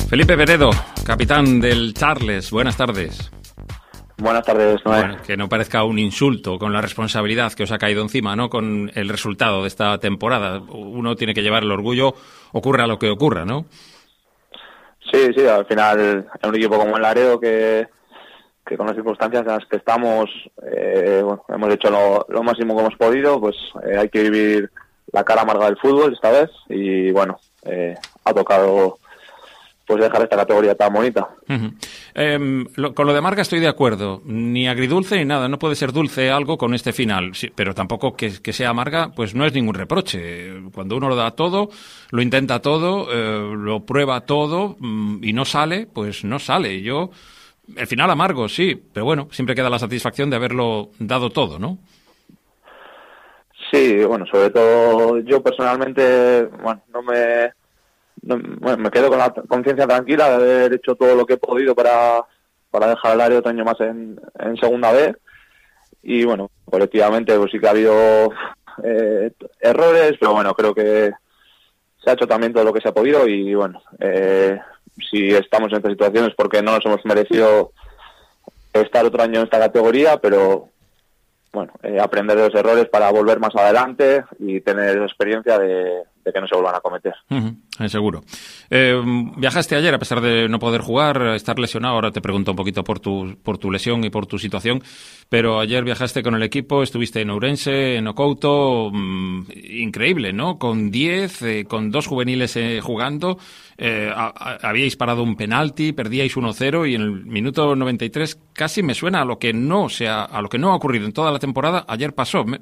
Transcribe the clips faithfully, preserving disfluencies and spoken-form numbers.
Felipe Peredo, capitán del Charles, buenas tardes. Buenas tardes, Noé. Bueno, que no parezca un insulto con la responsabilidad que os ha caído encima, ¿no? Con el resultado de esta temporada. Uno tiene que llevar el orgullo, ocurra lo que ocurra, ¿no? Sí, sí, al final es un equipo como el Laredo que, que con las circunstancias en las que estamos eh, bueno, hemos hecho lo, lo máximo que hemos podido, pues eh, hay que vivir la cara amarga del fútbol esta vez y bueno, eh, ha tocado pues dejar esta categoría tan bonita. Uh-huh. Eh, lo, con lo de amarga estoy de acuerdo, ni agridulce ni nada, no puede ser dulce algo con este final, sí, pero tampoco que, que sea amarga, pues no es ningún reproche. Cuando uno lo da todo, lo intenta todo, eh, lo prueba todo mmm, y no sale, pues no sale. Yo, el final amargo, sí, pero bueno, siempre queda la satisfacción de haberlo dado todo, ¿no? Sí, bueno, sobre todo yo personalmente, bueno, no me... No, bueno, me quedo con la conciencia tranquila de haber hecho todo lo que he podido para, para dejar el área otro año más en, en segunda B y bueno, colectivamente pues sí que ha habido eh, errores, pero bueno, creo que se ha hecho también todo lo que se ha podido y bueno, eh, si estamos en estas situaciones porque no nos hemos merecido estar otro año en esta categoría, pero bueno, eh, aprender de los errores para volver más adelante y tener experiencia de, de que no se vuelvan a cometer. Uh-huh, seguro. Eh, viajaste ayer a pesar de no poder jugar, estar lesionado. Ahora te pregunto un poquito por tu, por tu lesión y por tu situación, pero ayer viajaste con el equipo, estuviste en Ourense, en Ocouto, mmm, increíble, ¿no? Con diez, eh, con dos juveniles eh, jugando, eh, a, a, habíais parado un penalti, perdíais uno cero y en el minuto noventa y tres casi me suena a lo que no sea, a lo que no ha ocurrido en toda la temporada, ayer pasó. Me...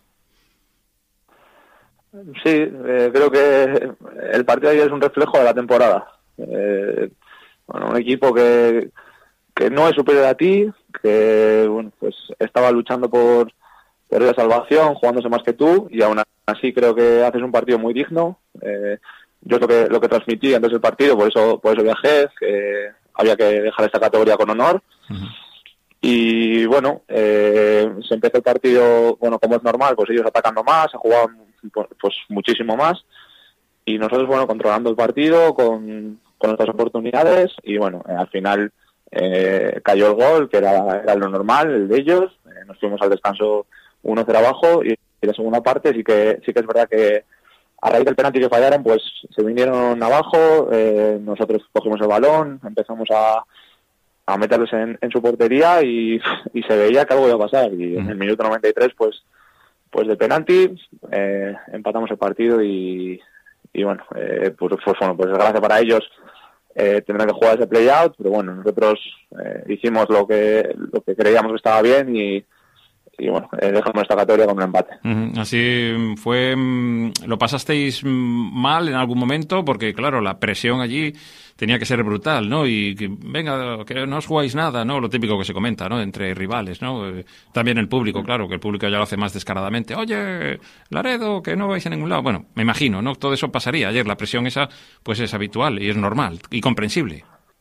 Sí, eh, creo que el partido de ayer es un reflejo de la temporada. Eh, bueno, un equipo que, que no es superior a ti, que bueno, pues estaba luchando por, por la salvación, jugándose más que tú, y aún así creo que haces un partido muy digno. Eh, yo es lo que, lo que transmití antes del partido, por eso, por eso viajé, que había que dejar esta categoría con honor. Uh-huh. Y bueno, eh, se empezó el partido, bueno, como es normal, pues ellos atacando más, se jugaban pues muchísimo más y nosotros, bueno, controlando el partido con, con nuestras oportunidades y bueno, eh, al final eh, cayó el gol, que era, era lo normal, el de ellos, eh, nos fuimos al descanso uno cero abajo y, y la segunda parte sí que sí que es verdad que a raíz del penalti que fallaron, pues se vinieron abajo, eh, nosotros cogimos el balón, empezamos a a meterlos en, en su portería y, y se veía que algo iba a pasar y en el minuto noventa y tres pues pues de penalti eh, empatamos el partido y, y bueno, eh, pues, pues bueno, pues gracias para ellos eh, tendrán que jugar ese play-out, pero bueno, nosotros eh, hicimos lo que lo que creíamos que estaba bien y y bueno, eh, dejamos esta categoría con un empate. Uh-huh. Así fue. ¿Lo pasasteis mal en algún momento? Porque claro, la presión allí tenía que ser brutal, ¿no? Y que, venga, que no os jugáis nada, ¿no? Lo típico que se comenta, ¿no? Entre rivales, ¿no? Eh, también el público, claro, que el público ya lo hace más descaradamente. Oye, Laredo, que no vais a ningún lado. Bueno, me imagino, ¿no? Todo eso pasaría ayer. La presión esa, pues es habitual y es normal y comprensible.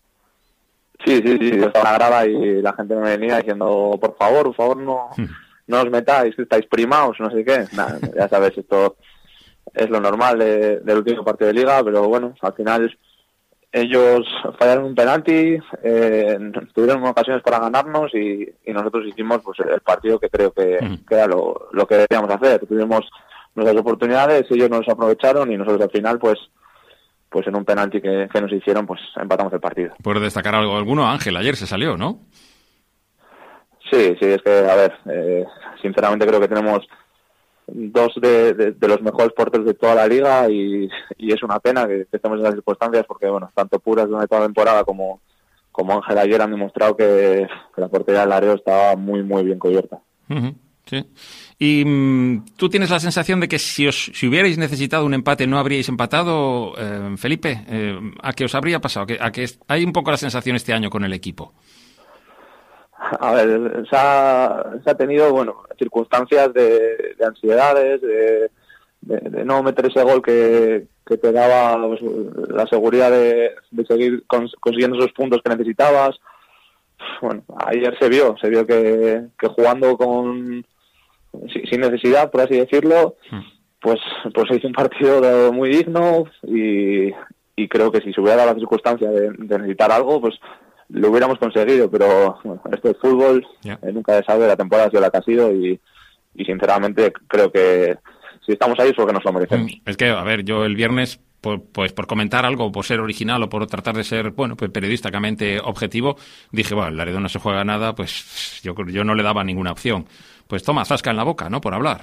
Sí, sí, sí. Yo estaba en la grada y la gente me venía diciendo, por favor, por favor, no... no os metáis, que estáis primados, no sé qué. Nah, ya sabes, esto es lo normal de, del último partido de liga, pero bueno, al final ellos fallaron un penalti, eh, tuvieron ocasiones para ganarnos y, y nosotros hicimos pues el partido que creo que, que era lo, lo que debíamos hacer. Tuvimos nuestras oportunidades, ellos nos aprovecharon y nosotros al final pues pues en un penalti que, que nos hicieron pues empatamos el partido. Por destacar algo alguno, Ángel, ayer se salió, ¿no? Sí, sí, es que, a ver, eh, sinceramente creo que tenemos dos de, de, de los mejores porteros de toda la liga y, y es una pena que, que estemos en las circunstancias porque, bueno, tanto Puras durante toda la temporada como, como Ángel ayer han demostrado que, que la portería del Laredo estaba muy, muy bien cubierta. Uh-huh, sí. ¿Y um, tú tienes la sensación de que si os si hubierais necesitado un empate no habríais empatado, eh, Felipe? Eh, ¿A qué os habría pasado? ¿A que hay un poco la sensación este año con el equipo? A ver, se ha, se ha tenido, bueno, circunstancias de, de ansiedades, de, de, de no meter ese gol que, que te daba pues, la seguridad de, de seguir cons, consiguiendo esos puntos que necesitabas. Bueno, ayer se vio, se vio que, que jugando con sin necesidad, por así decirlo, pues pues se hizo un partido muy digno y, y creo que si se hubiera dado la circunstancia de, de necesitar algo, pues lo hubiéramos conseguido, pero bueno, esto es fútbol, yeah. eh, nunca se sabe, la temporada ha sido la que ha sido y, y sinceramente creo que si estamos ahí es porque nos lo merecemos. Es que, a ver, yo el viernes, por, pues por comentar algo, por ser original o por tratar de ser, bueno, pues periodísticamente objetivo, dije, bueno, el Laredo no se juega nada, pues yo, yo no le daba ninguna opción. Pues toma, zasca en la boca, ¿no?, por hablar.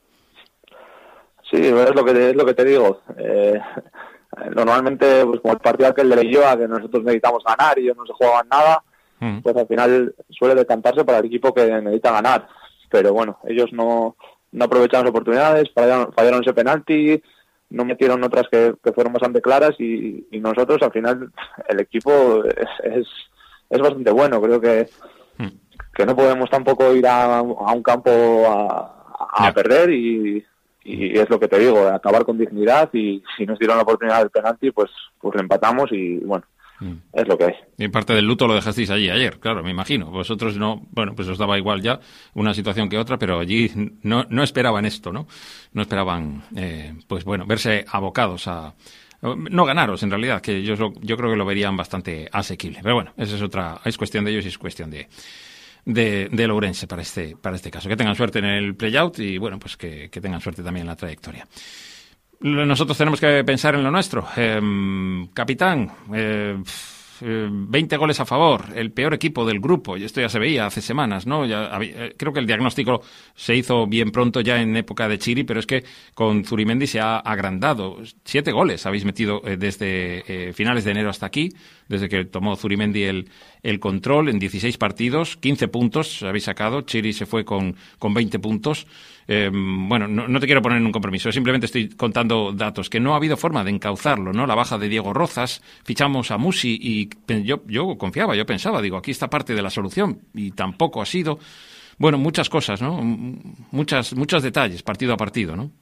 Sí, es lo que te, es lo que te digo. Eh, normalmente, pues como el partido aquel de Leioa, que nosotros necesitamos ganar y ellos no se jugaban nada, mm. pues al final suele decantarse para el equipo que necesita ganar. Pero bueno, ellos no... no aprovecharon las oportunidades, fallaron, fallaron ese penalti, no metieron otras que, que fueron bastante claras y, y nosotros al final el equipo es, es, es bastante bueno. Creo que, mm. que no podemos tampoco ir a, a un campo a, a yeah. perder y, y es lo que te digo, acabar con dignidad y si nos dieron la oportunidad del penalti pues, pues le empatamos y bueno. Es lo que hay. Y parte del luto lo dejasteis allí ayer, claro, me imagino. Vosotros no, bueno, pues os daba igual ya una situación que otra, pero allí no, no esperaban esto, ¿no? No esperaban, eh, pues bueno, verse abocados a... No ganaros, en realidad, que yo, yo creo que lo verían bastante asequible. Pero bueno, esa es otra, es cuestión de ellos y es cuestión de... de, de Lourense para este, para este caso. Que tengan suerte en el play-out y, bueno, pues que, que tengan suerte también en la trayectoria. Nosotros tenemos que pensar en lo nuestro. Eh, capitán, eh, veinte goles a favor, el peor equipo del grupo, y esto ya se veía hace semanas, ¿no? Ya había, creo que el diagnóstico se hizo bien pronto ya en época de Chiri, pero es que con Zurimendi se ha agrandado. Siete goles habéis metido eh, desde eh, finales de enero hasta aquí, desde que tomó Zurimendi el, el control en dieciséis partidos, quince puntos habéis sacado, Chiri se fue con, con veinte puntos. Eh, bueno, no, no te quiero poner en un compromiso, simplemente estoy contando datos, que no ha habido forma de encauzarlo, ¿no? La baja de Diego Rozas, fichamos a Musi y yo, yo confiaba, yo pensaba, digo, aquí está parte de la solución y tampoco ha sido. Bueno, muchas cosas, ¿no? Muchas, muchos detalles, partido a partido, ¿no?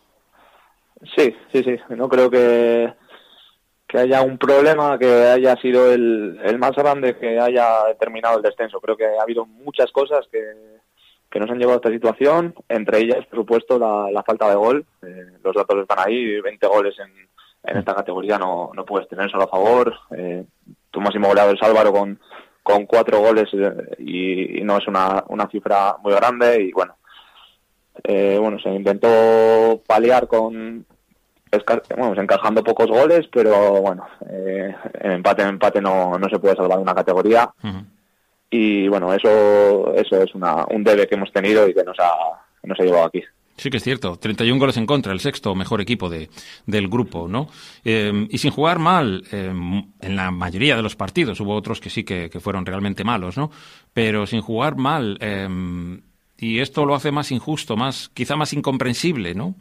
Sí, sí, sí. No creo que, que haya un problema que haya sido el, el más grande que haya determinado el descenso. Creo que ha habido muchas cosas que que nos han llevado a esta situación, entre ellas, por supuesto, la, la falta de gol. Eh, los datos están ahí, veinte goles en, en esta categoría no, no puedes tener solo a favor. Eh, tu máximo goleador es Álvaro con, con cuatro goles eh, y, y no es una, una cifra muy grande y bueno, eh, bueno se intentó paliar con bueno, encajando pocos goles, pero bueno, eh, en empate en empate no, no se puede salvar una categoría. Uh-huh. Y bueno, eso eso es una, un debe que hemos tenido y que nos ha, nos ha llevado aquí. Sí que es cierto, treinta y un goles en contra, el sexto mejor equipo de, del grupo, ¿no? Eh, y sin jugar mal eh, en la mayoría de los partidos, hubo otros que sí que, que fueron realmente malos, ¿no? Pero sin jugar mal, eh, y esto lo hace más injusto, más quizá más incomprensible, ¿no?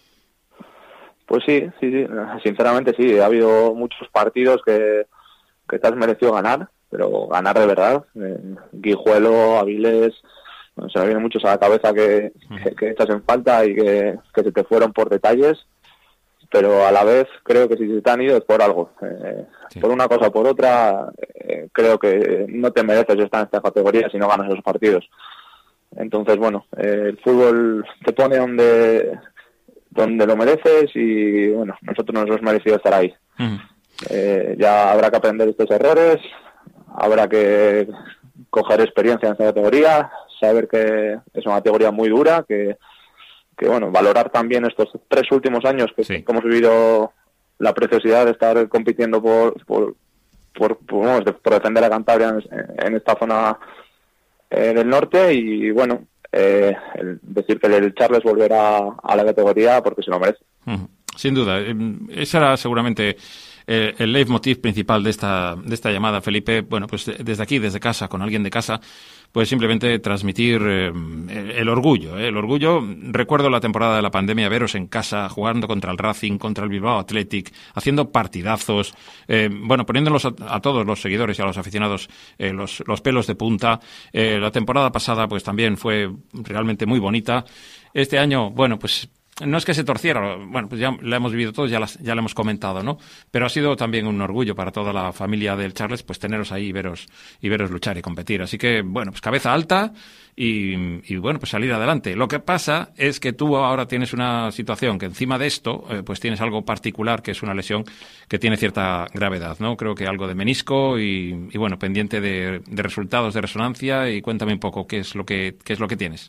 Pues sí, sí, sí, sinceramente sí, ha habido muchos partidos que, que te has merecido ganar, pero ganar de verdad. Eh, Guijuelo, Avilés, bueno, se me vienen muchos a la cabeza que, que, que echas en falta y que, que se te fueron por detalles, pero a la vez creo que si se te han ido es por algo. Eh, sí. Por una cosa o por otra, eh, creo que no te mereces estar en esta categoría si no ganas esos partidos. Entonces, bueno, eh, el fútbol te pone donde, donde lo mereces y, bueno, nosotros nos hemos merecido estar ahí. Uh-huh. Eh, ya habrá que aprender estos errores. Habrá que coger experiencia en esta categoría, saber que es una categoría muy dura, que, que bueno, valorar también estos tres últimos años que, sí. que hemos vivido la preciosidad de estar compitiendo por por por, por, bueno, por defender a Cantabria en, en esta zona eh, del norte y bueno, eh, el decir que el Charles volverá a la categoría porque se lo merece. Uh-huh. Sin duda, esa era seguramente eh, el leitmotiv principal de esta de esta llamada, Felipe. Bueno, pues desde aquí, desde casa, con alguien de casa, pues simplemente transmitir eh, el, el orgullo. Eh, el orgullo, recuerdo la temporada de la pandemia, veros en casa, jugando contra el Racing, contra el Bilbao Athletic, haciendo partidazos, eh, bueno, poniéndolos a, a todos los seguidores y a los aficionados eh, los, los pelos de punta. Eh, la temporada pasada, pues también fue realmente muy bonita. Este año, bueno, pues no es que se torciera, bueno, pues ya la hemos vivido todos, ya, las, ya lo hemos comentado, ¿no? Pero ha sido también un orgullo para toda la familia del Charles, pues teneros ahí y veros, y veros luchar y competir. Así que, bueno, pues cabeza alta y, y bueno, pues salir adelante. Lo que pasa es que tú ahora tienes una situación que encima de esto, eh, pues tienes algo particular, que es una lesión que tiene cierta gravedad, ¿no? Creo que algo de menisco y, y bueno, pendiente de, de resultados de resonancia. Y cuéntame un poco qué es lo que, qué es lo que tienes.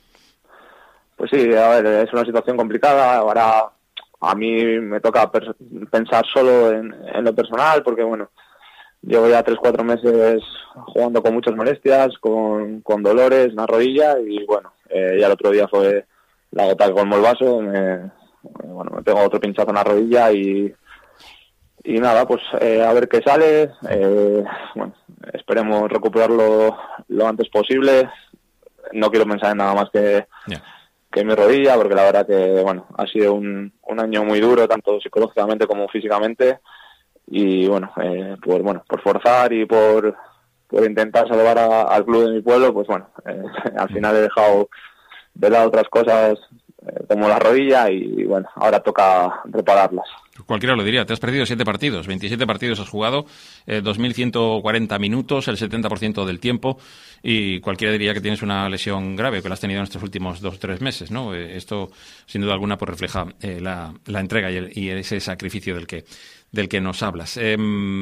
Pues sí, a ver, es una situación complicada. Ahora a mí me toca per- pensar solo en, en lo personal, porque bueno, llevo ya tres, cuatro meses jugando con muchas molestias, con, con dolores en la rodilla y bueno, eh, ya el otro día fue la gota que colmó el vaso, me, bueno, me pegó otro pinchazo en la rodilla y, y nada, pues eh, a ver qué sale. Eh, bueno, esperemos recuperarlo lo antes posible. No quiero pensar en nada más que... Yeah. que mi rodilla, porque la verdad que bueno ha sido un, un año muy duro, tanto psicológicamente como físicamente, y bueno, eh, por bueno por forzar y por, por intentar salvar a, al club de mi pueblo, pues bueno, eh, al final he dejado de lado otras cosas eh, como la rodilla y bueno, ahora toca repararlas. Cualquiera lo diría, te has perdido siete partidos, veintisiete partidos has jugado, eh, dos mil ciento cuarenta minutos, el setenta por ciento del tiempo, y cualquiera diría que tienes una lesión grave, que la has tenido en estos últimos dos o tres meses, ¿no? Eh, esto, sin duda alguna, pues refleja eh, la, la entrega y, el, y ese sacrificio del que, del que nos hablas. Eh,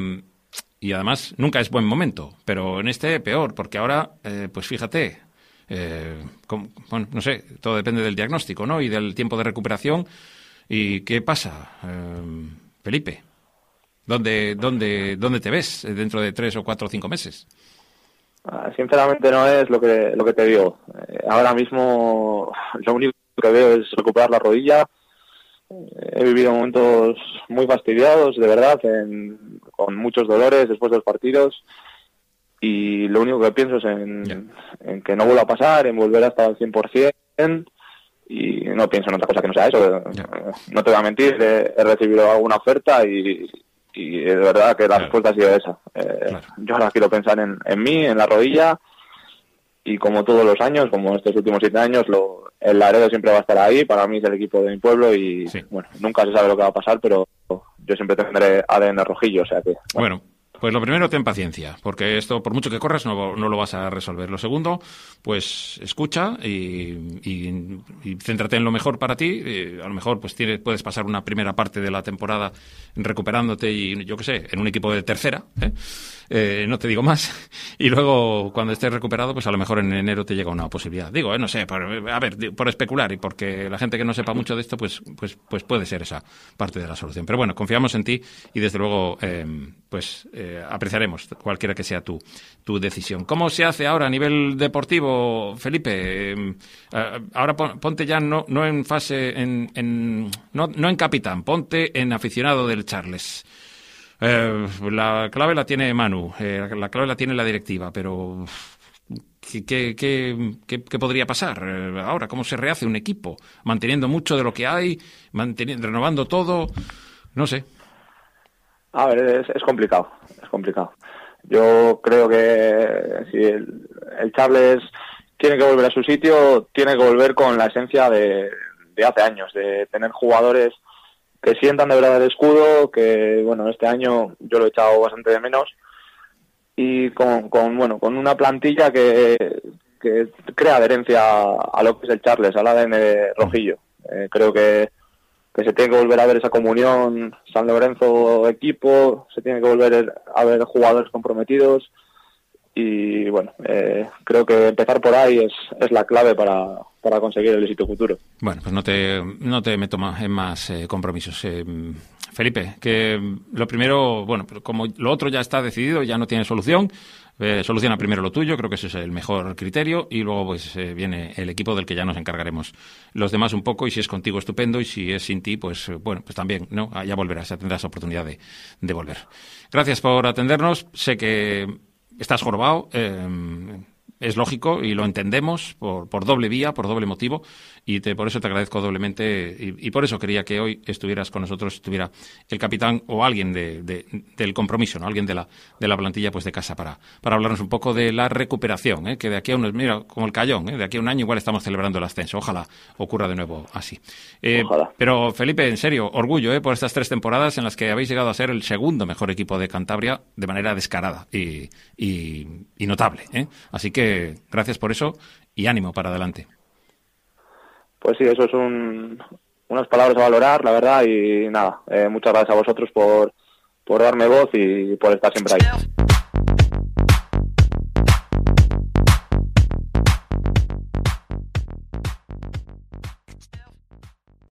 y además, nunca es buen momento, pero en este peor, porque ahora, eh, pues fíjate, eh, como, bueno, no sé, todo depende del diagnóstico, ¿no? Y del tiempo de recuperación. ¿Y qué pasa, eh, Felipe? ¿Dónde, dónde, ¿Dónde te ves dentro de tres o cuatro o cinco meses? Sinceramente no es lo que lo que te digo. Eh, ahora mismo lo único que veo es recuperar la rodilla. Eh, he vivido momentos muy fastidiados, de verdad, en, con muchos dolores después de los partidos. Y lo único que pienso es en, yeah. en que no vuelva a pasar, en volver hasta el cien por ciento. Y no pienso en otra cosa que no sea eso. Yeah. No te voy a mentir, he, he recibido alguna oferta y, y de verdad que la claro. respuesta ha sido esa. Eh, claro. Yo ahora quiero pensar en, en mí, en la rodilla, y como todos los años, como estos últimos siete años, lo, el Laredo siempre va a estar ahí. Para mí es el equipo de mi pueblo y sí. bueno, nunca se sabe lo que va a pasar, pero yo siempre tendré A D N rojillo, o sea que... Bueno. bueno. Pues lo primero, ten paciencia, porque esto, por mucho que corras, no, no lo vas a resolver. Lo segundo, pues escucha y, y, y céntrate en lo mejor para ti. Eh, a lo mejor pues tienes, puedes pasar una primera parte de la temporada recuperándote y, yo qué sé, en un equipo de tercera, ¿eh? Eh, no te digo más. Y luego, cuando estés recuperado, pues a lo mejor en enero te llega una posibilidad. Digo, eh, no sé, por, a ver, por especular y porque la gente que no sepa mucho de esto, pues, pues, pues puede ser esa parte de la solución. Pero bueno, confiamos en ti y desde luego, eh, pues... Eh, apreciaremos cualquiera que sea tu, tu decisión. ¿Cómo se hace ahora a nivel deportivo, Felipe? Eh, ahora ponte ya no, no en fase, en, en, no, no en capitán, ponte en aficionado del Charles. Eh, la clave la tiene Manu, eh, la clave la tiene la directiva, pero ¿qué, qué, qué, qué, qué podría pasar eh, ahora? ¿Cómo se rehace un equipo? Manteniendo mucho de lo que hay, manteniendo, renovando todo, no sé. A ver, es, es complicado, es complicado. Yo creo que si el, el Charles tiene que volver a su sitio, tiene que volver con la esencia de, de hace años, de tener jugadores que sientan de verdad el escudo, que bueno, este año yo lo he echado bastante de menos, y con, con bueno, con una plantilla que, que crea adherencia a lo que es el Charles, al A D N rojillo. Eh, creo que que se tiene que volver a ver esa comunión San Lorenzo equipo, se tiene que volver a ver jugadores comprometidos y bueno, eh, creo que empezar por ahí es, es la clave para, para conseguir el éxito futuro. Bueno, pues no te, no te meto más, en más eh, compromisos. Eh, Felipe, que lo primero, bueno, como lo otro ya está decidido, ya no tiene solución, eh, soluciona primero lo tuyo, creo que ese es el mejor criterio, y luego pues eh, viene el equipo del que ya nos encargaremos los demás un poco, y si es contigo estupendo, y si es sin ti, pues eh, bueno, pues también, ¿no? Ya volverás, ya tendrás oportunidad de, de volver. Gracias por atendernos, sé que estás jorobado, eh, es lógico y lo entendemos por, por doble vía, por doble motivo, y te, por eso te agradezco doblemente y, y por eso quería que hoy estuvieras con nosotros, estuviera el capitán o alguien de, de, del compromiso, ¿no? Alguien de la, de la plantilla pues de casa para, para hablarnos un poco de la recuperación, ¿eh? Que de aquí a unos, mira, como el Cayón, ¿eh? De aquí a un año igual estamos celebrando el ascenso, ojalá ocurra de nuevo así. Eh, Ojalá. pero Felipe, en serio, orgullo ¿eh? por estas tres temporadas en las que habéis llegado a ser el segundo mejor equipo de Cantabria de manera descarada y, y, y notable, ¿eh? Así que gracias por eso y ánimo para adelante. Pues sí, eso es un, unas palabras a valorar, la verdad, y nada, eh, muchas gracias a vosotros por, por darme voz y por estar siempre ahí.